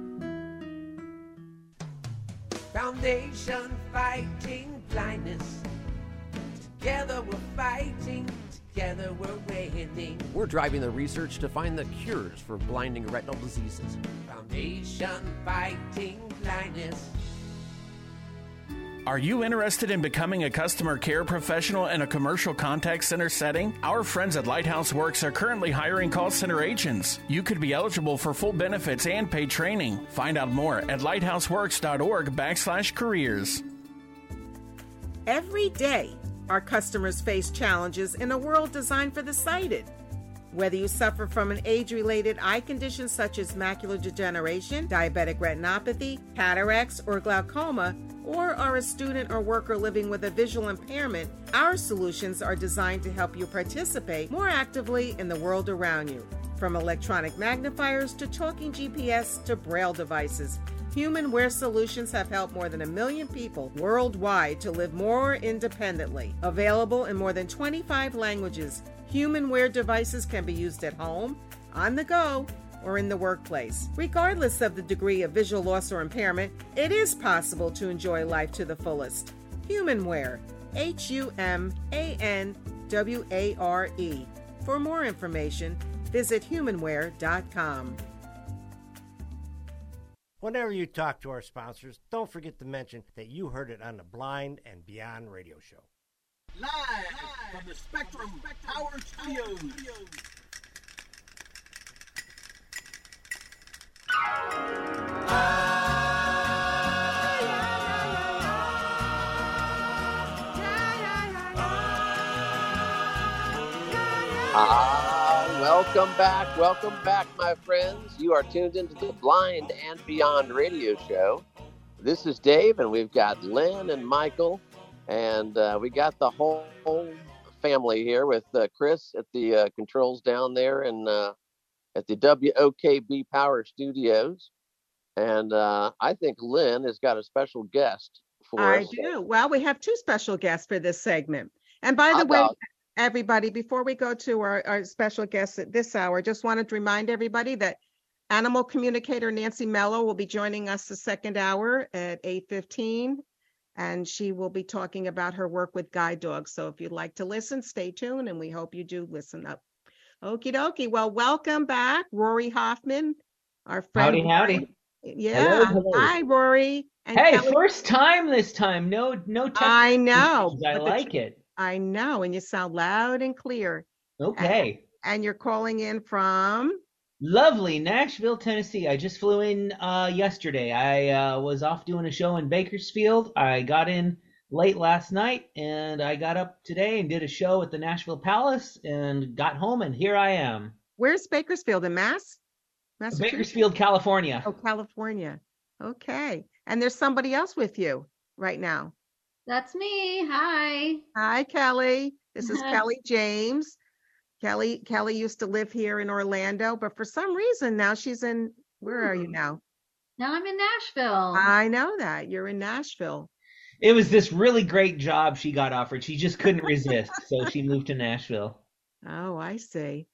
Foundation fighting blindness. Together we're fighting. Together we're winning. We're driving the research to find the cures for blinding retinal diseases. Foundation fighting blindness. Are you interested in becoming a customer care professional in a commercial contact center setting? Our friends at Lighthouse Works are currently hiring call center agents. You could be eligible for full benefits and paid training. Find out more at lighthouseworks dot org backslash careers. Every day, our customers face challenges in a world designed for the sighted. Whether you suffer from an age-related eye condition such as macular degeneration, diabetic retinopathy, cataracts, or glaucoma, or are a student or worker living with a visual impairment, our solutions are designed to help you participate more actively in the world around you. From electronic magnifiers to talking G P S to Braille devices, Human Wear Solutions have helped more than a million people worldwide to live more independently. Available in more than twenty-five languages, Human Wear devices can be used at home, on the go, or in the workplace. Regardless of the degree of visual loss or impairment, it is possible to enjoy life to the fullest. Human Wear, H U M A N W A R E. For more information, visit human wear dot com. Whenever you talk to our sponsors, don't forget to mention that you heard it on the Blind and Beyond radio show. Live from the Spectrum Power Studios. Ah, welcome back. Welcome back, my friends. You are tuned into the Blind and Beyond radio show. This is Dave, and we've got Lynn and Michael, and uh, we got the whole family here with uh, Chris at the uh, controls down there and uh, at the W O K B Power Studios. And uh, I think Lynn has got a special guest for I us. do. Well, we have two special guests for this segment. And by the How way, about- everybody, before we go to our, our special guests at this hour, just wanted to remind everybody that animal communicator Nancy Mello will be joining us the second hour at eight fifteen, and she will be talking about her work with guide dogs. So if you'd like to listen, stay tuned, and we hope you do listen up. Okie dokie. Well, welcome back, Rory Hoffman, our friend. Howdy, howdy. Yeah. Hello, hello. Hi, Rory. And Hey, Kelly- first time this time. No, no. I know. I but the like tr- it. I know, and you sound loud and clear. Okay. And, and you're calling in from? Lovely, Nashville, Tennessee. I just flew in uh, yesterday. I uh, was off doing a show in Bakersfield. I got in late last night, and I got up today and did a show at the Nashville Palace, and got home, and here I am. Where's Bakersfield, in Mass? Massachusetts? Bakersfield, California. Oh, California. Okay. And there's somebody else with you right now. That's me. Hi. Hi, Kelly. This is Hi. Kelly James. Kelly Kelly used to live here in Orlando, but for some reason now she's in, where are you now? Now I'm in Nashville. I know that. You're in Nashville. It was this really great job she got offered. She just couldn't resist, so she moved to Nashville. Oh, I see.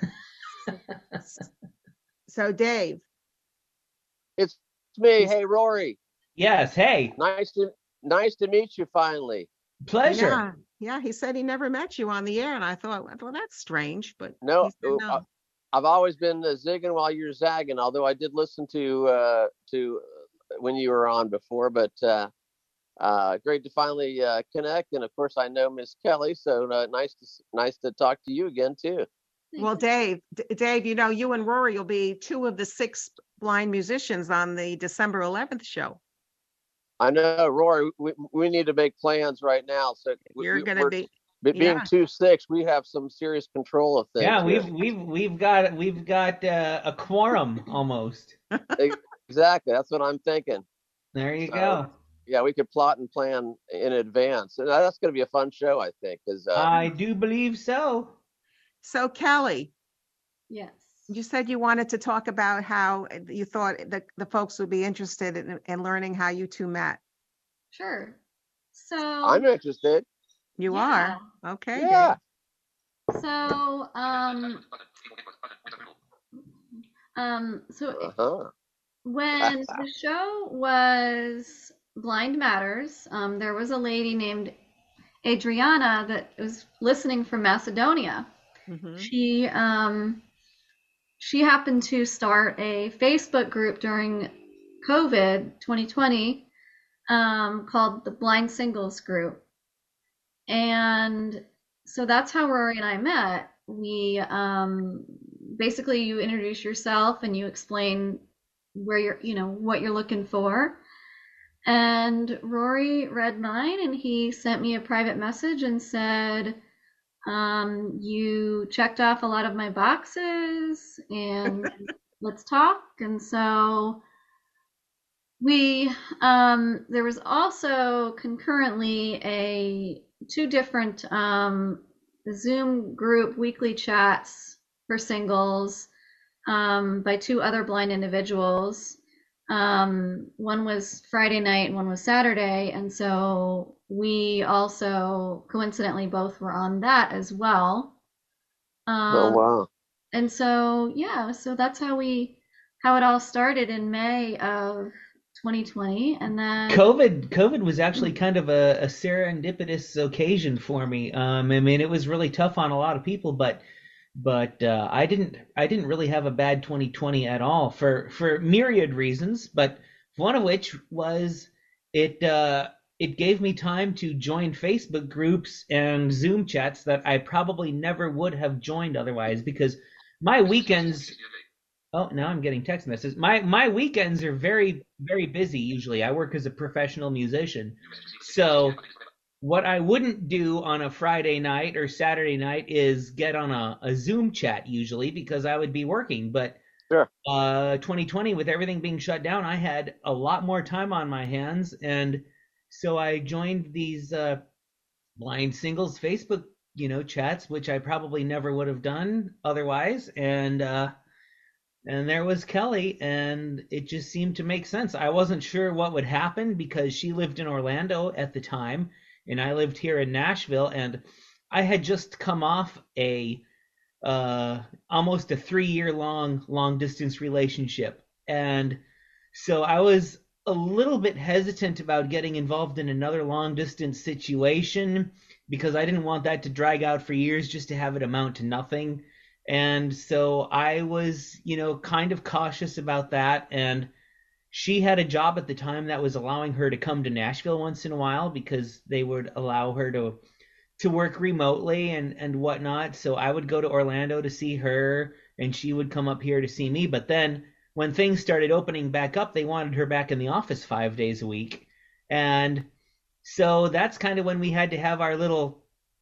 So, Dave. It's me. Hey, Rory. Yes. Hey. Nice to nice to meet you finally. Pleasure. Yeah, yeah, he said he never met you on the air, and I thought, well, that's strange, but No, he said no. uh, I've always been uh, zigging while you're zagging. Although I did listen to uh, to uh, when you were on before, but uh, uh, great to finally uh, connect. And of course, I know Miss Kelly, so uh, nice to nice to talk to you again too. Well, Dave, D- Dave, you know, you and Rory will be two of the six blind musicians on the December eleventh show. I know, Rory. We, we need to make plans right now. So we- You're we- gonna we're- be- be- being yeah. two six, we have some serious control of things. Yeah, here. we've we've we've got we've got uh, a quorum almost. Exactly. That's what I'm thinking. There you So, go. Yeah, we could plot and plan in advance. And that's going to be a fun show, I think. Cause, uh, I do believe so. So, Kelly, Yes. you said you wanted to talk about how you thought the, the folks would be interested in, in learning how you two met. Sure. So I'm interested. You Yeah. are? Okay. Yeah. So um um so Uh-huh. when the show was Blind Matters, um, there was a lady named Adriana that was listening from Macedonia. She um, she happened to start a Facebook group during COVID twenty twenty um, called the Blind Singles Group. And so that's how Rory and I met. We um, basically, you introduce yourself and you explain where you're, you know, what you're looking for. And Rory read mine and he sent me a private message and said, um, you checked off a lot of my boxes and let's talk. And so we, um, there was also concurrently a two different um, Zoom group weekly chats for singles um, by two other blind individuals. Um, one was Friday night and one was Saturday. And so we also coincidentally both were on that as well. Um, Oh, wow. And so, yeah, so that's how we, how it all started in May of twenty twenty. And then COVID COVID was actually kind of a, a serendipitous occasion for me. Um, I mean, it was really tough on a lot of people, but but uh, I didn't I didn't really have a bad twenty twenty at all for for myriad reasons. But one of which was it uh, it gave me time to join Facebook groups and Zoom chats that I probably never would have joined otherwise, because my weekends. Oh, now I'm getting text messages. My my weekends are very very busy usually. I work as a professional musician, so what I wouldn't do on a Friday night or Saturday night is get on a, a Zoom chat usually, because I would be working. But sure. uh, twenty twenty, with everything being shut down, I had a lot more time on my hands. And so I joined these uh, blind singles Facebook, you know, chats, which I probably never would have done otherwise. And uh, and there was Kelly, and it just seemed to make sense. I wasn't sure what would happen because she lived in Orlando at the time, and I lived here in Nashville, and I had just come off a uh, almost a three-year long long-distance relationship. And so I was a little bit hesitant about getting involved in another long-distance situation because I didn't want that to drag out for years just to have it amount to nothing. And so I was, you know, kind of cautious about that. And she had a job at the time that was allowing her to come to Nashville once in a while because they would allow her to to work remotely and, and whatnot. So I would go to Orlando to see her, and she would come up here to see me. But then when things started opening back up, they wanted her back in the office five days a week. And so that's kind of when we had to have our little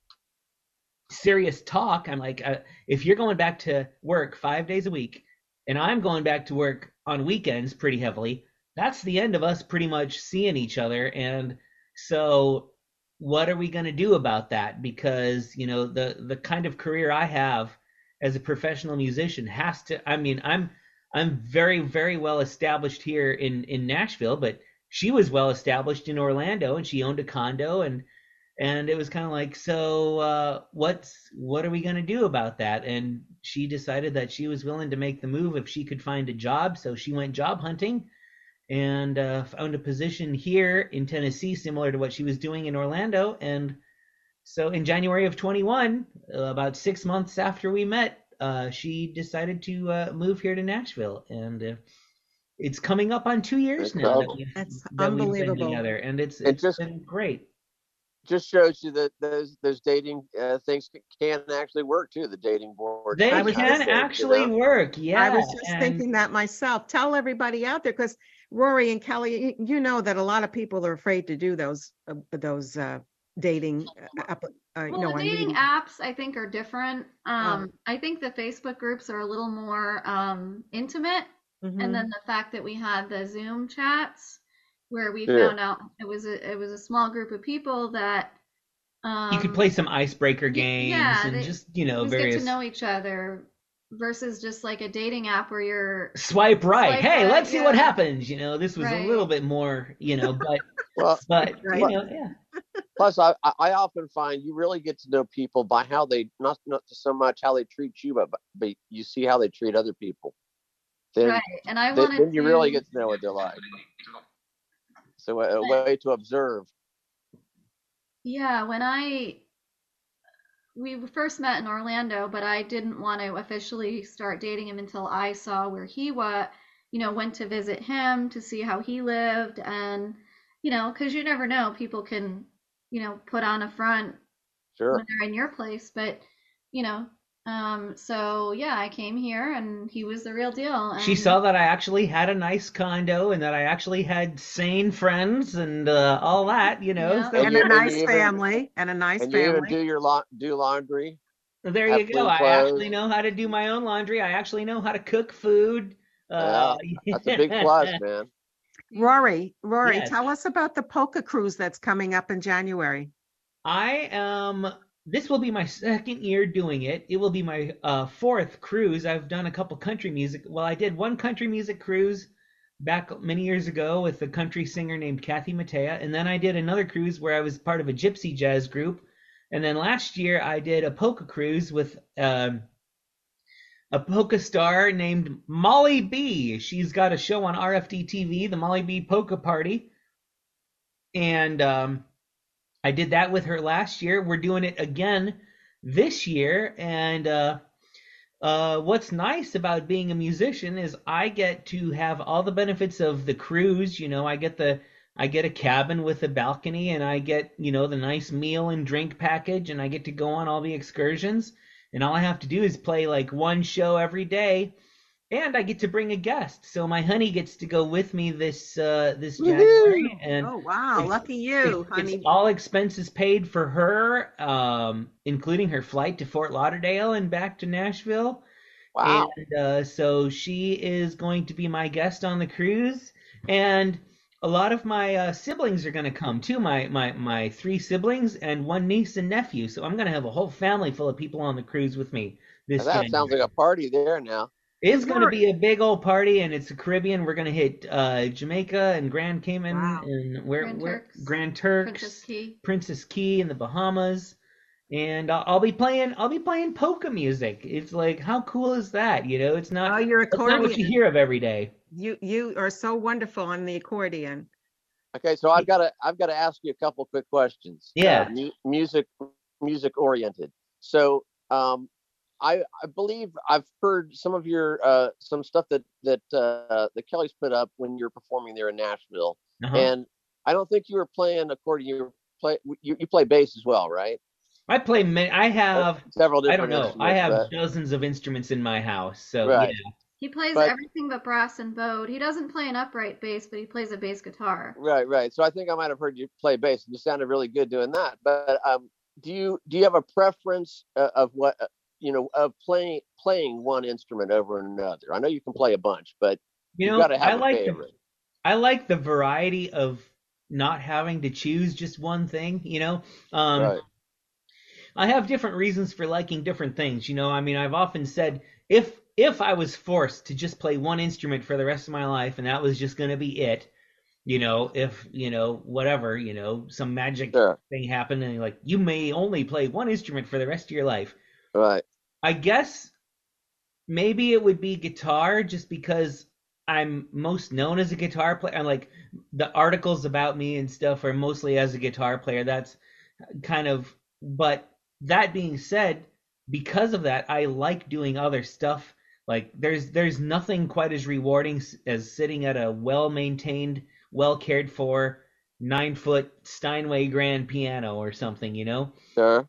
serious talk. I'm like, uh, if you're going back to work five days a week and I'm going back to work on weekends pretty heavily, that's the end of us pretty much seeing each other. And so what are we going to do about that? Because, you know, the, the kind of career I have as a professional musician has to, I mean, I'm, I'm very, very well established here in, in Nashville, but she was well established in Orlando, and she owned a condo, and And it was kind of like, so uh, what's what are we going to do about that? And she decided that she was willing to make the move if she could find a job. So she went job hunting and uh, found a position here in Tennessee, similar to what she was doing in Orlando. And so in January of twenty-one, uh, about six months after we met, uh, she decided to uh, move here to Nashville. And uh, it's coming up on two years now that we've, That's that we've been unbelievable. together. And it's, And it's just- been great. Just shows you that those those dating uh, things can actually work too. The dating board. They I was can just- actually you know? work, yeah. I was just and- thinking that myself. Tell everybody out there, because Rory and Kelly, you, you know that a lot of people are afraid to do those uh, those uh, dating. Uh, app- uh, you Well, know, the I'm dating reading- apps, I think, are different. Um, Oh. I think the Facebook groups are a little more um, intimate, Mhm. and then the fact that we had the Zoom chats, where we Yeah. found out it was a it was a small group of people that um, you could play some icebreaker games yeah, and they just, you know, just various get to know each other, versus just like a dating app where you're swipe right. Swipe hey, right, let's see what yeah. happens. You know, this was Right. a little bit more, you know, but Well, but you Plus- know, yeah. Plus, I, I I often find you really get to know people by how they not not so much how they treat you, but but you see how they treat other people. Then, right. And I then, wanted then you to, really get to know what they're like. So a, a way to observe. Yeah, when I we first met in Orlando, but I didn't want to officially start dating him until I saw where he was, you know, went to visit him to see how he lived, and you know, because you never know, people can, you know, put on a front Sure. when they're in your place, but you know, um, so yeah, I came here and he was the real deal. And She saw that I actually had a nice condo and that I actually had sane friends and uh, all that, you know. Yeah. So and you- a and you nice even- family, and a nice And you even family. do your la- do laundry. there have you go. clean I clothes. actually know how to do my own laundry. I actually know how to cook food. Uh, Yeah, that's a big plus, man. Rory, Rory, Yes. tell us about the polka cruise that's coming up in January. I am. This will be my second year doing it. It will be my uh, fourth cruise. I've done a couple country music. Well, I did one country music cruise back many years ago with a country singer named Kathy Mattea, and then I did another cruise where I was part of a gypsy jazz group, and then last year I did a polka cruise with um, a polka star named Molly B. She's got a show on R F D T V, the Molly B Polka Party, and um, I did that with her last year. We're doing it again this year. And uh, uh, what's nice about being a musician is I get to have all the benefits of the cruise. You know, I get the I get a cabin with a balcony, and I get, you know, the nice meal and drink package, and I get to go on all the excursions. And all I have to do is play like one show every day. and I get to bring a guest. So my honey gets to go with me this uh, this January. And oh wow, it's- lucky you, it's, honey. it's all expenses paid for her, um, including her flight to Fort Lauderdale and back to Nashville. Wow. And uh, so she is going to be my guest on the cruise, and a lot of my uh, siblings are going to come too. My my my three siblings and one niece and nephew. So I'm going to have a whole family full of people on the cruise with me this That January. sounds like a party there now. It's going to be a big old party, and it's the Caribbean. We're going to hit uh, Jamaica and Grand Cayman and where Grand where Turks. Grand Turks, Princess Key. Princess Key in the Bahamas, and I'll, I'll be playing I'll be playing polka music. It's like, how cool is that? You know, it's not Oh, your it's not what you accordion. hear of every day. You you are so wonderful on the accordion. Okay, so I've got to I've got to ask you a couple quick questions. Yeah. Uh, mu- music music oriented. So, um, I I believe I've heard some of your uh some stuff that that uh the Kellys put up when you're performing there in Nashville, Uh-huh. and I don't think you were playing accordion. You were play you, you play bass as well, right? I play ma- I have Several I don't different know. I instruments, have but- dozens of instruments in my house. So Right. yeah. He plays But- everything but brass and bowed. He doesn't play an upright bass, but he plays a bass guitar. Right, right. So I think I might have heard you play bass, and you sounded really good doing that. But um, do you do you have a preference uh, of what uh, you know of playing playing one instrument over another? I know you can play a bunch, but You you know, got to have I a like the, favorite. I like the variety of not having to choose just one thing, you know. Um Right. I have different reasons for liking different things, you know. I mean, I've often said if if I was forced to just play one instrument for the rest of my life and that was just going to be it, you know, if, you know, whatever, you know, some magic thing happened and like you may only play one instrument for the rest of your life. Right. I guess maybe it would be guitar just because I'm most known as a guitar player. And like the articles about me and stuff are mostly as a guitar player. That's kind of, but that being said, because of that, I like doing other stuff. Like there's there's nothing quite as rewarding s- as sitting at a well-maintained, well-cared for nine foot Steinway grand piano or something, you know? Sure.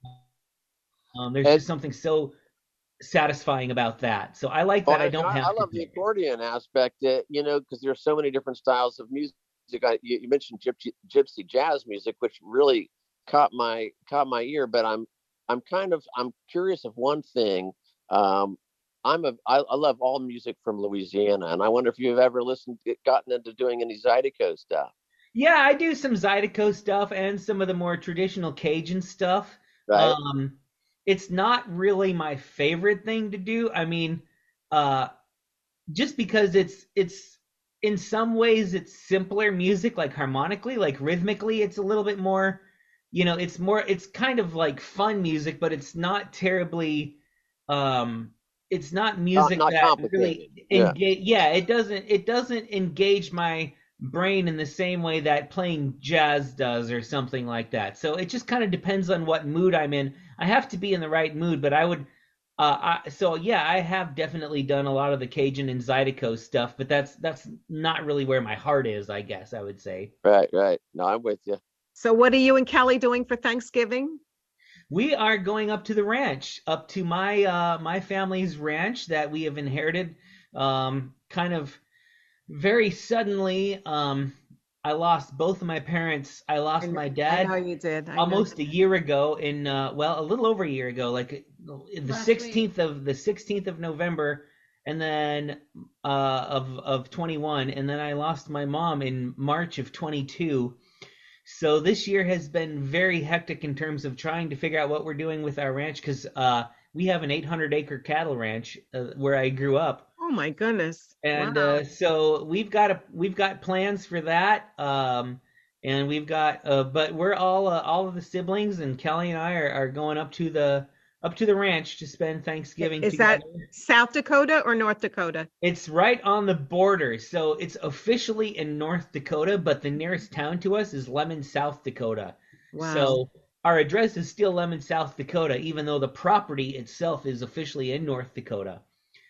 Um, there's just something so satisfying about that. So I like that. Oh, I don't I, have I to love the accordion aspect, uh, you know, because there's so many different styles of music. I, you, you mentioned gypsy, gypsy jazz music, which really caught my caught my ear. But I'm I'm kind of I'm curious of one thing. Um, I'm a I, I love all music from Louisiana, and I wonder if you've ever listened, gotten into doing any Zydeco stuff. Yeah, I do some Zydeco stuff and some of the more traditional Cajun stuff. Right. Um, it's not really my favorite thing to do. I mean, uh, just because it's it's in some ways it's simpler music, like harmonically, like rhythmically, it's a little bit more, you know, it's more, it's kind of like fun music, but it's not terribly, um, it's not music not that really complicated. Yeah. engage. Yeah, it doesn't it doesn't engage my brain in the same way that playing jazz does or something like that. So it just kind of depends on what mood I'm in. I have to be in the right mood, but I would uh I, so yeah, I have definitely done a lot of the Cajun and Zydeco stuff, but that's that's not really where my heart is, I guess I would say. Right, right. No, I'm with you. So what are you and Kelly doing for Thanksgiving? We are going up to the ranch, up to my uh my family's ranch that we have inherited um kind of very suddenly. um I lost both of my parents. I lost my dad I know you did. I know. almost a year ago in uh well a little over a year ago, like the Last sixteenth of the sixteenth of November, and then uh of of twenty-one, and then I lost my mom in March of twenty-two. So this year has been very hectic in terms of trying to figure out what we're doing with our ranch, because uh we have an eight hundred acre cattle ranch uh, where I grew up. Oh my goodness. And Wow. uh, so we've got a we've got plans for that, um, and we've got uh, but we're all uh, all of the siblings and Kelly and I are, are going up to the up to the ranch to spend Thanksgiving Is together. that South Dakota or North Dakota? It's right on the border, so it's officially in North Dakota, but the nearest town to us is Lemon, South Dakota. Wow. So our address is still Lemon, South Dakota, even though the property itself is officially in North Dakota.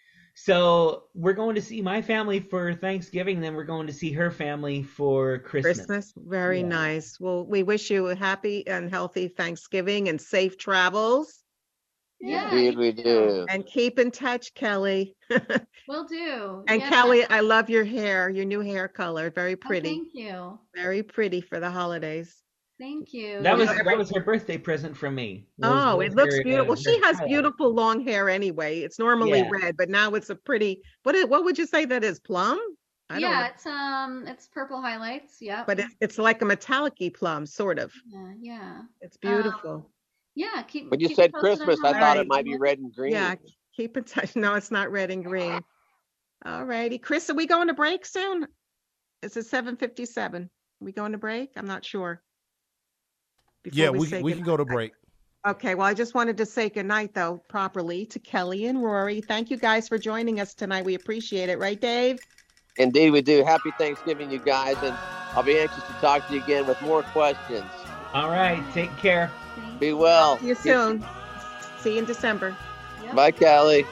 So we're going to see my family for Thanksgiving, then we're going to see her family for Christmas. Christmas. Very nice. Well, we wish you a happy and healthy Thanksgiving and safe travels. Yeah, Indeed, we do. And keep in touch, Kelly. Will do. And Yeah. Kelly, I love your hair, your new hair color. Very Oh, pretty. thank you. Very pretty for the holidays. Thank you. That was Yeah. that was her birthday present from me. was- Oh, was it looks her, uh, beautiful. her She has style. beautiful long hair anyway. It's normally Yeah. red, but now it's a pretty. What is, what would you say that is? Plum? I don't Yeah, know. it's um, it's purple highlights. Yep. But it, it's like a metallic-y plum, sort of. yeah, yeah. It's beautiful. Yeah, keep. When you keep said me posted on Christmas, how I thought that it might be goes. red and green. Yeah, keep in touch. No, it's not red and green. All righty. Chris, are we going to break soon? It's at seven fifty-seven. Are we going to break? I'm not sure. Before Yeah, we say we can go to break. Okay, well, I just wanted to say goodnight, though, properly to Kelly and Rory. Thank you guys for joining us tonight. We appreciate it. Right, Dave? Indeed, we do. Happy Thanksgiving, you guys, and I'll be anxious to talk to you again with more questions. All right, take care. Be well. See you soon. See you in December. Bye, Kelly.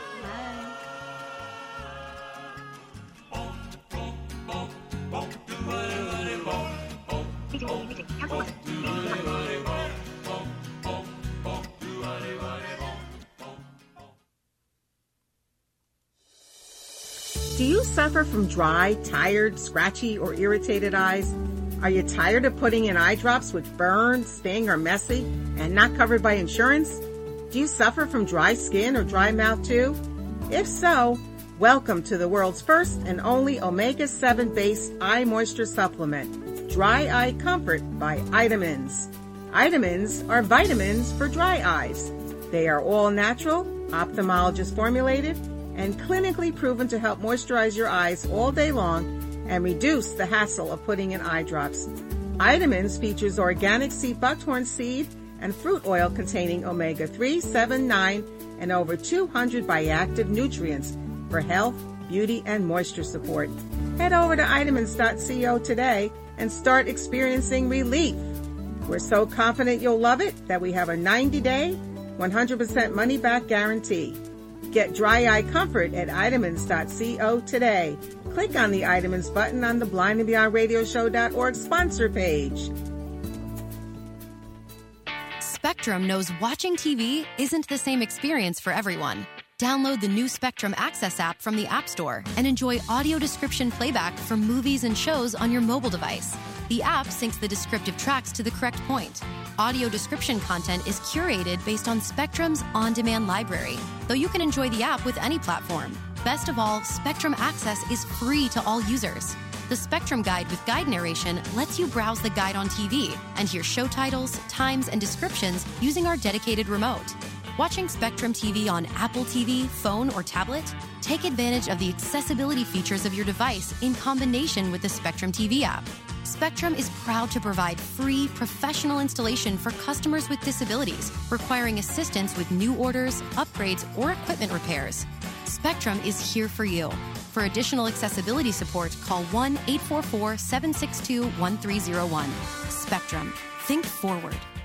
Do you suffer from dry, tired, scratchy, or irritated eyes? Are you tired of putting in eye drops which burn, sting, or messy and not covered by insurance? Do you suffer from dry skin or dry mouth too? If so, welcome to the world's first and only omega seven based eye moisture supplement, Dry Eye Comfort by Itamins. Itamins are vitamins for dry eyes. They are all natural, ophthalmologist formulated, and clinically proven to help moisturize your eyes all day long and reduce the hassle of putting in eye drops. Itamins features organic sea buckthorn seed and fruit oil containing omega three, seven, nine, and over two hundred bioactive nutrients for health, beauty, and moisture support. Head over to itamins dot co today and start experiencing relief. We're so confident you'll love it that we have a ninety-day, one hundred percent money-back guarantee. Get dry eye comfort at itamins dot co today. Click on the Itamins button on the blind and beyond radio show dot org sponsor page. Spectrum knows watching T V isn't the same experience for everyone. Download the new Spectrum Access app from the App Store and enjoy audio description playback for movies and shows on your mobile device. The app syncs the descriptive tracks to the correct point. Audio description content is curated based on Spectrum's on-demand library, though you can enjoy the app with any platform. Best of all, Spectrum Access is free to all users. The Spectrum Guide with guide narration lets you browse the guide on T V and hear show titles, times, and descriptions using our dedicated remote. Watching Spectrum T V on Apple T V, phone, or tablet? Take advantage of the accessibility features of your device in combination with the Spectrum T V app. Spectrum is proud to provide free, professional installation for customers with disabilities requiring assistance with new orders, upgrades, or equipment repairs. Spectrum is here for you. For additional accessibility support, call one eight four four, seven six two, one three zero one. Spectrum. Think forward.